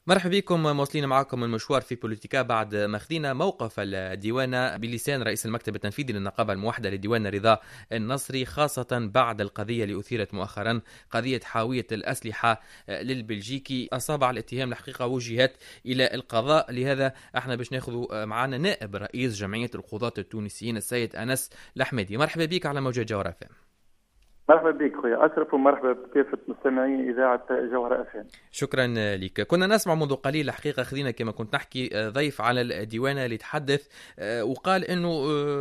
مرحبا بكم، مواصلين معكم المشوار في بوليتيكا بعد ما خذينا موقف الديوانة بلسان رئيس المكتب التنفيذي للنقابة الموحدة للديوان رضا النصري، خاصة بعد القضية اللي أثيرت مؤخرا، قضية حاوية الأسلحة للبلجيكي. أصابع الاتهام الحقيقة وجهت إلى القضاء، لهذا احنا باش ناخذ معنا نائب رئيس جمعية القضاة التونسيين السيد أنس الحميدي. مرحبا بك على موجة جوهرة FM. مرحبا بك خويا أشرف، ومرحبا بكافة مستمعي إذاعة جوهرة FM. شكرا لك. كنا نسمع منذ قليل الحقيقة، خذينا كما كنت نحكي ضيف على الديوانة اللي تحدث وقال إنه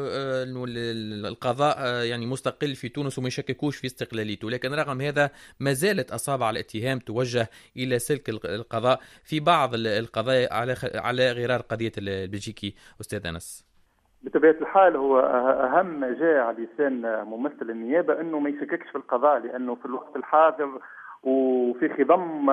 القضاء يعني مستقل في تونس وما يشككوش في استقلاليته، لكن رغم هذا ما زالت أصابع الاتهام توجه إلى سلك القضاء في بعض القضايا على غرار قضية البلجيكي. أستاذ أنس، بطبيعة الحال هو أهم ما جاء على لسان ممثل النيابة أنه ما يشككش في القضاء، لأنه في الوقت الحاضر وفي خضم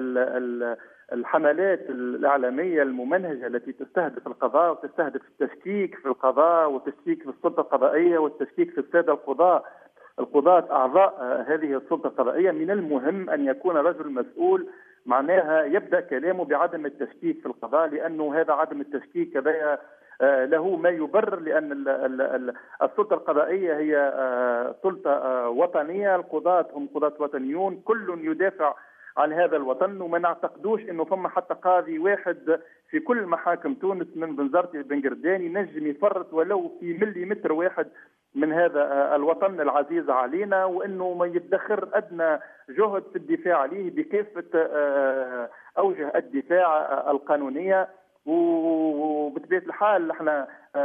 الحملات الإعلامية الممنهجة التي تستهدف القضاء وتستهدف التشكيك في القضاء والتشكيك في السلطة القضائية والتشكيك في السادة القضاة أعضاء هذه السلطة القضائية، من المهم أن يكون رجل مسؤول معناها يبدأ كلامه بعدم التشكيك في القضاء، لأنه هذا عدم التشكيك كذا له ما يبرر، لأن السلطة القضائية هي سلطة وطنية، القضاة هم قضاة وطنيون، كل يدافع عن هذا الوطن، وما نعتقدوش انه ثم حتى قاضي واحد في كل محاكم تونس من بنزرتي بنقرداني نجم يفرط ولو في مليمتر واحد من هذا الوطن العزيز علينا، وانه ما يدخر ادنى جهد في الدفاع عليه بكافة اوجه الدفاع القانونية. وبطبيعة الحال احنا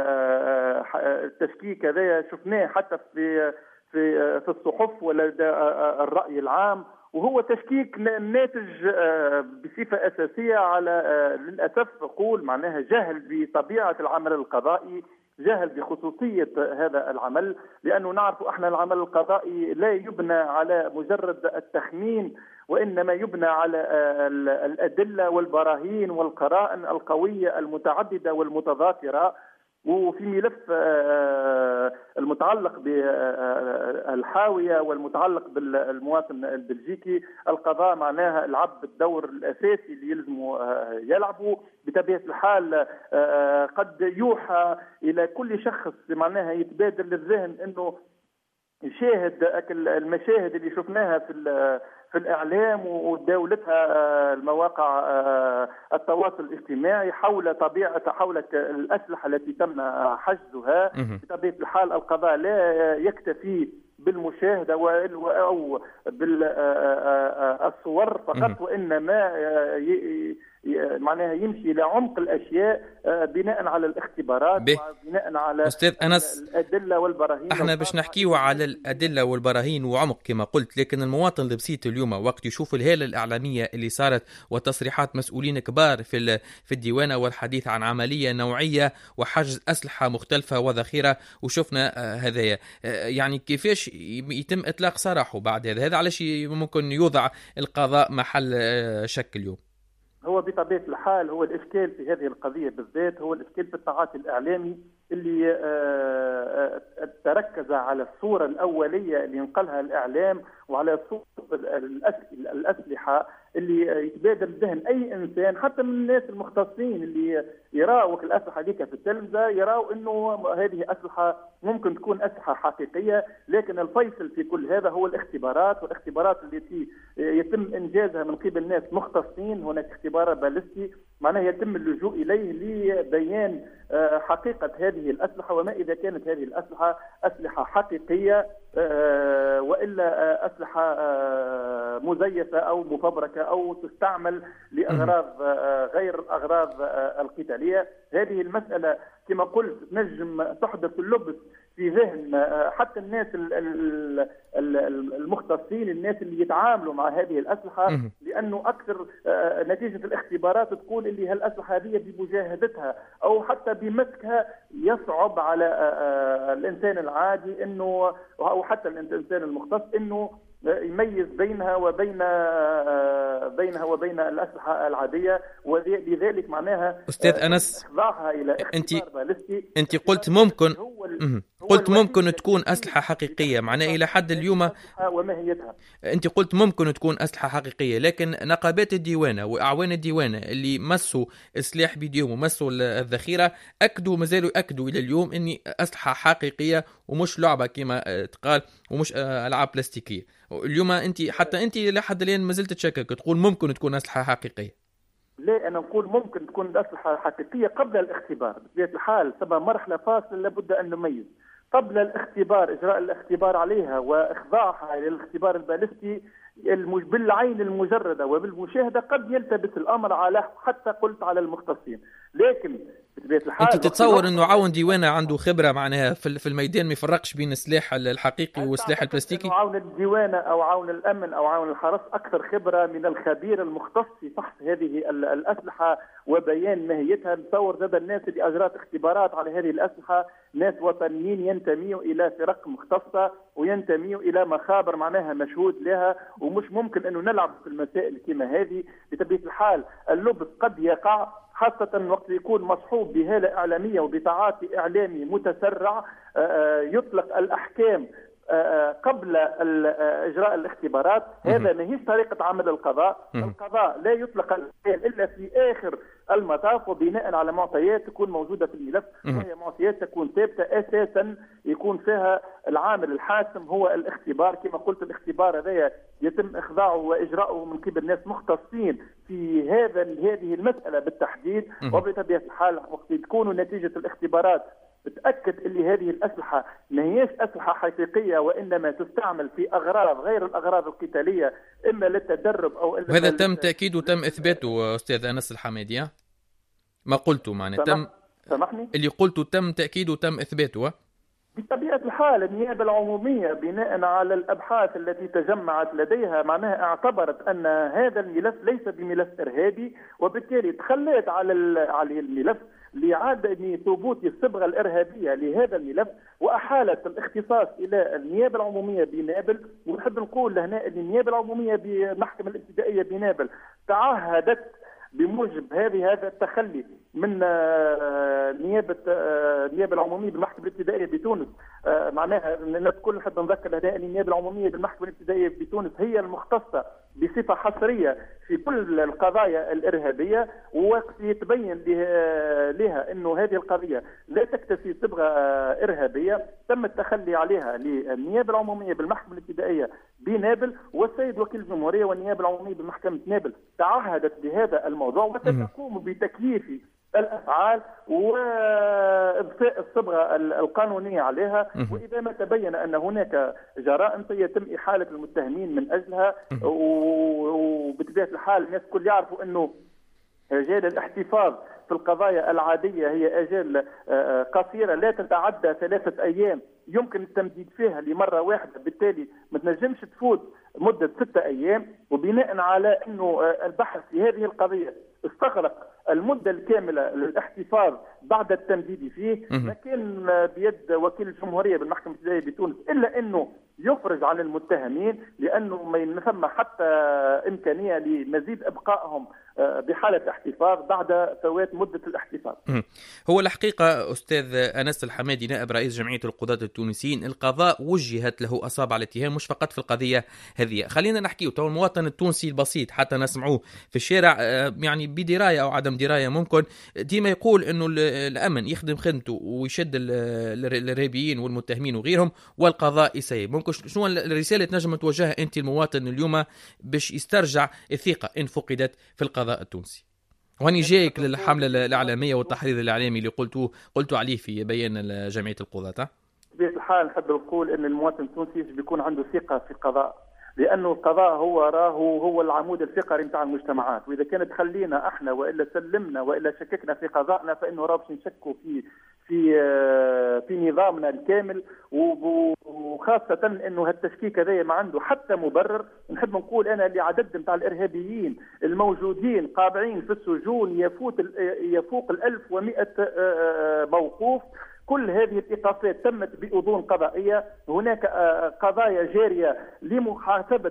التشكيك هذا شفناه حتى في الصحف ولدى الرأي العام، وهو تشكيك ناتج بصفة أساسية على للأسف أقول معناها جهل بطبيعة العمل القضائي، جهل بخصوصية هذا العمل، لأنه نعرف احنا العمل القضائي لا يبنى على مجرد التخمين، وإنما يبنى على الأدلة والبراهين والقرائن القوية المتعددة والمتضافرة. وفي ملف المتعلق بالحاوية والمتعلق بالمواطن البلجيكي، القضاء معناها لعب الدور الأساسي اللي يلزم يلعبه. بطبيعة الحال قد يوحى إلى كل شخص معناها يتبادر للذهن أنه يشاهد المشاهد اللي شفناها في الإعلام ودولتها المواقع التواصل الاجتماعي حول الأسلحة التي تم حجزها. بطبيعة الحال القضاء لا يكتفي بالمشاهدة أو بالصور فقط، وإنما معناها يمشي لعمق الأشياء بناء على الاختبارات وبناء على أستاذ أنس الأدلة والبراهين. احنا باش نحكيوا على الأدلة والبراهين وعمق كما قلت، لكن المواطن البسيط اليوم وقت يشوف الهالة الإعلامية اللي صارت وتصريحات مسؤولين كبار في الديوانة والحديث عن عملية نوعية وحجز أسلحة مختلفة وذخيرة، وشفنا هذايا يعني كيفاش يتم إطلاق سراحه بعد هذا علاش ممكن يوضع القضاء محل شك اليوم؟ هو بطبيعة الحال هو الإشكال في هذه القضية بالذات، هو الإشكال في التعاطي الإعلامي اللي تركز على الصورة الأولية اللي ينقلها الإعلام، وعلى صورة الأسلحة اللي يتبادر ذهن أي إنسان حتى من الناس المختصين اللي يراوا الأسلحة ديك في التلفزة، يراوا إنه هذه أسلحة ممكن تكون أسلحة حقيقية. لكن الفيصل في كل هذا هو الاختبارات، والاختبارات التي يتم إنجازها من قبل ناس مختصين. هناك اختبار باليستي معناه يتم اللجوء إليه لبيان حقيقة هذه الأسلحة، وما إذا كانت هذه الأسلحة أسلحة حقيقية وإلا أسلحة مزيفة أو مفبركة أو تستعمل لأغراض غير الأغراض القتالية. هذه المسألة كما قلت نجم تحدث اللبس في ذهن حتى الناس المختصين، الناس اللي يتعاملوا مع هذه الأسلحة، لأنه أكثر نتيجة الاختبارات تقول اللي هالأسلحة هذه بمجاهدتها أو حتى بمسكها يصعب على الإنسان العادي إنه أو حتى الإنسان المختص إنه يميز بينها وبين الأسلحة العادية. ولذلك معناها أستاذ أنس إخضاعها إلى أنت قلت ممكن قلت ممكن تكون أسلحة حقيقية، معناه إلى حد اليوم وماهيتها. أنت قلت ممكن تكون أسلحة حقيقية، لكن نقابات الديوانة وأعوان الديوانة اللي مسوا السلاح بيديهم ومسوا الذخيرة أكدوا، مازالوا يأكدوا إلى اليوم أني أسلحة حقيقية ومش لعبة كما تقال، ومش ألعاب بلاستيكية. اليوم حتى أنت لحد الآن ما زلت تشكك، تقول ممكن تكون أسلحة حقيقية. لا، أنا نقول ممكن تكون الأسلحة حقيقية قبل الاختبار. بطبيعة الحال تبقى مرحلة فاصلة لابد أن نميز. قبل الاختبار، إجراء الاختبار عليها وإخضاعها للاختبار البالستي بالعين المجردة وبالمشاهدة قد يلتبس الأمر على حتى قلت على المختصين. لكن بطبيعة الحال أنت تتصور أنه عون ديوانة عنده خبرة معناها في الميدان ما يفرقش بين السلاح الحقيقي والسلاح البلاستيكي؟ عون الديوانة أو عون الأمن أو عون الحرس أكثر خبرة من الخبير المختص في فحص هذه الأسلحة وبيان ماهيتها. نتصور زاد الناس اللي أجرت اختبارات على هذه الأسلحة ناس وطنيين ينتميوا إلى فرق مختصة وينتميوا إلى مخابر معناها مشهود لها، ومش ممكن أنه نلعب في المسائل كما هذه. بطبيعة الحال اللبس قد يقع، خاصة وقت يكون مصحوب بهالة إعلامية وبتعاطي إعلامي متسرع. يطلق الأحكام قبل إجراء الإختبارات. هذا ما هيش طريقة عمل القضاء. القضاء لا يطلق الأحكام إلا في آخر المطاف وبناء على معطيات تكون موجودة في الملف، وهي معطيات تكون ثابتة أساسا يكون فيها العامل الحاسم هو الاختبار. كما قلت الاختبار هذا يتم إخضاعه وإجراؤه من قبل ناس مختصين في هذه المسألة بالتحديد. وبطبيعة الحال وقت تكون نتيجة الاختبارات تأكد اللي هذه الأسلحة ما هيش أسلحة حقيقية وإنما تستعمل في أغراض غير الأغراض القتالية، إما للتدرب أو إلا. وهذا تم تأكيده وتم إثباته أستاذ أنس الحمادي. ما قلته معنى سامحني، اللي قلته تم تأكيده وتم إثباته. بطبيعة الحال النيابة العمومية بناء على الأبحاث التي تجمعت لديها معناها اعتبرت أن هذا الملف ليس بملف إرهابي، وبالتالي تخلت على الملف لإعادة ثبوت الصبغة الإرهابية لهذا الملف، وأحالت الاختصاص إلى النيابة العمومية بنابل. ونحب نقول لهنا أن النيابة العمومية بالمحكمة الابتدائية بنابل تعهدت بموجب هذا التخلي من النيابة العمومية بالمحكمة الابتدائية بتونس. معناها الناس الكل نحب نذكر هذا أن النيابة العمومية بالمحكمة الابتدائية بتونس هي المختصة بصفة حصرية في كل القضايا الإرهابية، ووقت يتبين لها أنه هذه القضية لا تكتفي صبغة إرهابية تم التخلي عليها للنيابة العمومية بالمحكمة الابتدائية بنابل. والسيد وكيل الجمهورية والنيابة العمومية بمحكمة نابل تعهدت بهذا الموضوع وستقوم بتكييف الأفعال وإضفاء الصبغة القانونية عليها. وإذا ما تبين أن هناك جرائم سيتم إحالة المتهمين من أجلها. وبطبيعة الحال الناس كل يعرفوا أنه آجال الاحتفاظ في القضايا العادية هي آجال قصيرة لا تتعدى 3 أيام يمكن التمديد فيها لمرة واحدة، بالتالي ما تنجمش تفوت مدة 6 أيام. وبناء على أنه البحث في هذه القضية استغرق المدة الكاملة للاحتفاظ بعد التمديد فيه، ما كان بيد وكيل الجمهورية بالمحكمة الابتدائية بتونس إلا أنه يفرج عن المتهمين، لأنه ما ثم حتى إمكانية لمزيد إبقائهم بحالة احتفاظ بعد فوات مدة الاحتفاظ. هو الحقيقة أستاذ أنس الحمادي نائب رئيس جمعية القضاة التونسيين، القضاء وجهت له أصابع الاتهام مش فقط في القضية هذه. خلينا نحكيه تو المواطن التونسي البسيط حتى نسمعوه في الشارع يعني بدراية أو عدم دراية ممكن ديما يقول أنه الأمن يخدم خدمته ويشد الإرهابيين والمتهمين وغيرهم والقضاء يسيب. ممكن شنو الرسالة تنجم توجهها أنت المواطن اليوم باش يسترجع الثقة إن فقدت في القضاء التونسي؟ واني جايك للحملة الإعلامية والتحريض الإعلامي اللي قلتوا عليه في بيان جمعية القضاة. بطبيعة الحال نحب نقول أن المواطن التونسي بيكون عنده ثقة في القضاء، لأنه القضاء هو العمود الفقري نتاع المجتمعات. وإذا كانت خلينا احنا وإلا سلمنا وإلا شككنا في قضائنا فإنه راه باش نشكوا في نظامنا الكامل، وخاصة أنه هالتشكيك هذا ما عنده حتى مبرر. نحب نقول أنا اللي عدد نتاع الإرهابيين الموجودين قابعين في السجون يفوق 1100 موقوف. كل هذه الإيقافات تمت بأذون قضائية. هناك قضايا جارية لمحاسبة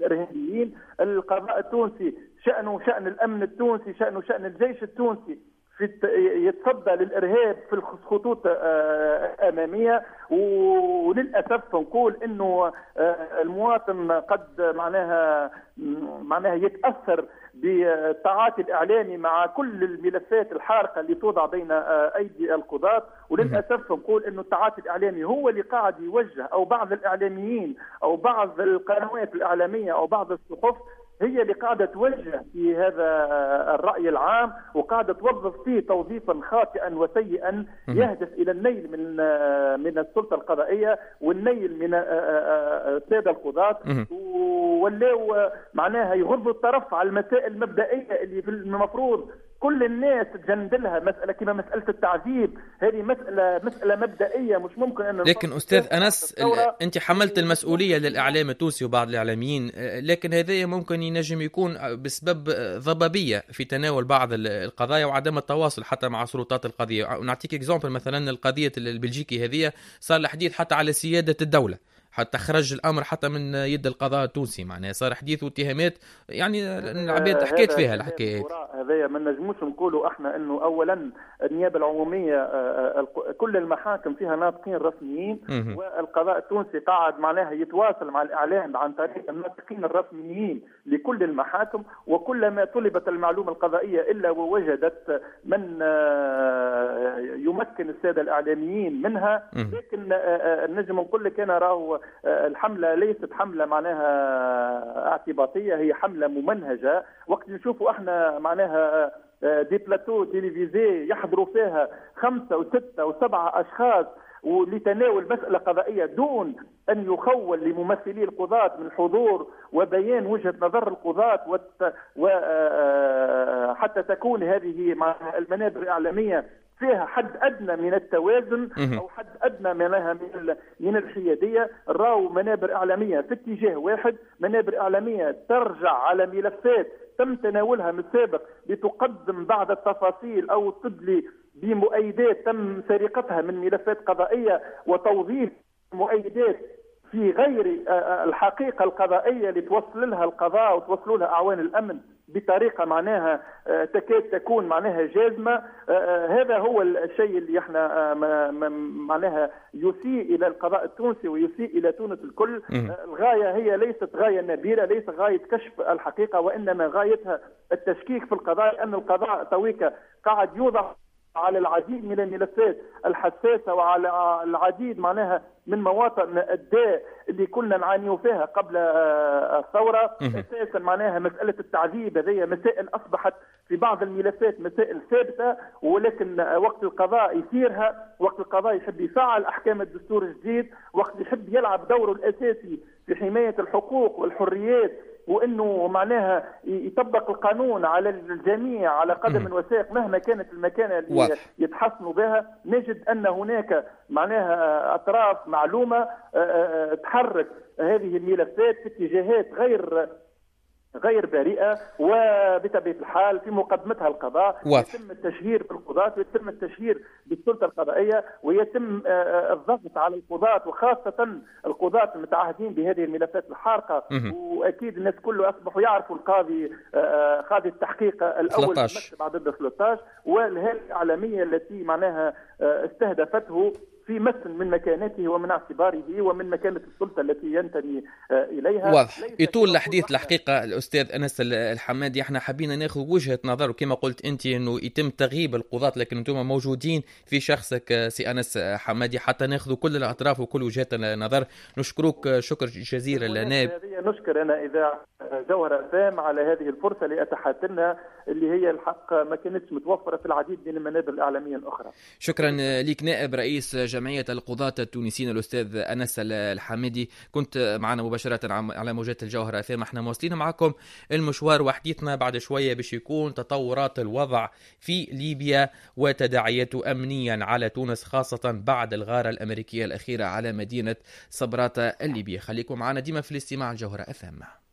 الإرهابيين. القضاء التونسي شأنه شأن الأمن التونسي، شأن الجيش التونسي يتصدى للإرهاب في الخطوط الأمامية. وللأسف نقول أنه المواطن قد معناها يتأثر بالتعاطي الإعلامي مع كل الملفات الحارقة اللي توضع بين أيدي القضاة. وللأسف نقول أنه التعاطي الإعلامي هو اللي قاعد يوجه، أو بعض الإعلاميين أو بعض القنوات الإعلامية أو بعض الصحف هي اللي قاعدة توجه في هذا الرأي العام، وقاعدة توظف فيه توظيفا خاطئا وسيئا يهدف إلى النيل من السلطة القضائية والنيل من السادة القضاة، ولاو معناها يغضوا الطرف على المسائل المبدئية اللي المفروض كل الناس تجندلها. مسألة كما مسألة التعذيب، هذه مسألة مبدئية مش ممكن أن. لكن أستاذ أنس، أنت حملت المسؤولية للإعلام التونسي وبعض الإعلاميين، لكن هذا ممكن ينجم يكون بسبب ضبابية في تناول بعض القضايا وعدم التواصل حتى مع سلطات القضية. نعطيك إكزامبل، مثلا القضية البلجيكي هذه صار الحديث حتى على سيادة الدولة، حتى خرج الامر حتى من يد القضاء التونسي، معناها صار حديث واتهامات يعني العباد حكيت فيها الحكايات هذايا. ما نجموش نقولوا احنا انه اولا النيابه العموميه كل المحاكم فيها ناطقين رسميين، والقضاء التونسي قاعد معناها يتواصل مع الاعلام عن طريق الناطقين الرسميين لكل المحاكم، وكلما طلبت المعلومه القضائيه الا ووجدت من يمكن الساده الاعلاميين منها. لكن نجم نقول لك انا راهو الحملة ليست حملة معناها اعتباطية، هي حملة ممنهجة. وقت نشوفوا احنا معناها دي بلاتو تلفزيوني يحضروا فيها 5 و6 و7 أشخاص ولتناول مسألة قضائية دون أن يخول لممثلي القضاة من الحضور وبيان وجهة نظر القضاة، وحتى تكون هذه المنابر الإعلامية فيها حد أدنى من التوازن أو حد أدنى من الحيادية. راو منابر إعلامية في اتجاه واحد، منابر إعلامية ترجع على ملفات تم تناولها من السابق لتقدم بعض التفاصيل أو تدلي بمؤيدات تم سرقتها من ملفات قضائية وتوظيف مؤيدات في غير الحقيقة القضائية اللي توصل لها القضاء وتوصل لها أعوان الأمن بطريقة معناها تكاد تكون معناها جازمة. هذا هو الشيء اللي احنا معناها يسيء إلى القضاء التونسي ويسيء إلى تونس الكل. الغاية هي ليست غاية نبيلة، ليست غاية كشف الحقيقة، وإنما غايتها التشكيك في القضاء، لأن القضاء تويك قاعد يوضع على العديد من الملفات الحساسة وعلى العديد معناها من مواطن الداء اللي كنا نعانيوا فيها قبل الثورة. أساسا معناها مسألة التعذيب هذه مسائل أصبحت في بعض الملفات مسائل ثابتة، ولكن وقت القضاء يثيرها، وقت القضاء يحب يفعل أحكام الدستور الجديد، وقت يحب يلعب دوره الأساسي في حماية الحقوق والحريات وانه معناها يطبق القانون على الجميع على قدم وساق مهما كانت المكانه اللي يتحصنوا بها، نجد ان هناك معناها اطراف معلومه تحرك هذه الملفات في اتجاهات غير بريئة، وبطبيعة الحال في مقدمتها القضاء. يتم التشهير بالقضاة ويتم التشهير بالسلطة القضائية ويتم الضغط على القضاة وخاصة القضاة المتعهدين بهذه الملفات الحارقة. وأكيد الناس كله أصبحوا يعرفوا قاضي التحقيق الأول في مكتب عدد 13 والهيئة الإعلامية التي معناها استهدفته في مثل من مكانته ومن اعتباره ومن مكانة السلطة التي ينتمي إليها. واضح. يطول الحديث الحقيقة الأستاذ أنس الحمادي، احنا حبينا ناخذ وجهة نظر، وكما قلت أنت أنه يتم تغييب القضاة لكن أنتم موجودين في شخصك سي أنس حمادي حتى ناخذ كل الأطراف وكل وجهات النظر. نشكرك شكر جزيلا نائب. نشكر أنا إذاعة جوهرة FM على هذه الفرصة لأتحدثنا اللي هي الحق ما كانتش متوفرة في العديد من المنابر الإعلامية الأخرى. شكرا لك نائب رئيس جمعية القضاة التونسيين الأستاذ أنس الحمادي، كنت معنا مباشرة على موجات الجوهرة FM. احنا مواصلين معكم المشوار وحديثنا بعد شوية باش يكون تطورات الوضع في ليبيا وتداعياته أمنيا على تونس خاصة بعد الغارة الأمريكية الأخيرة على مدينة صبراتة الليبية. خليكم معنا ديما في الاستماع الجوهرة FM.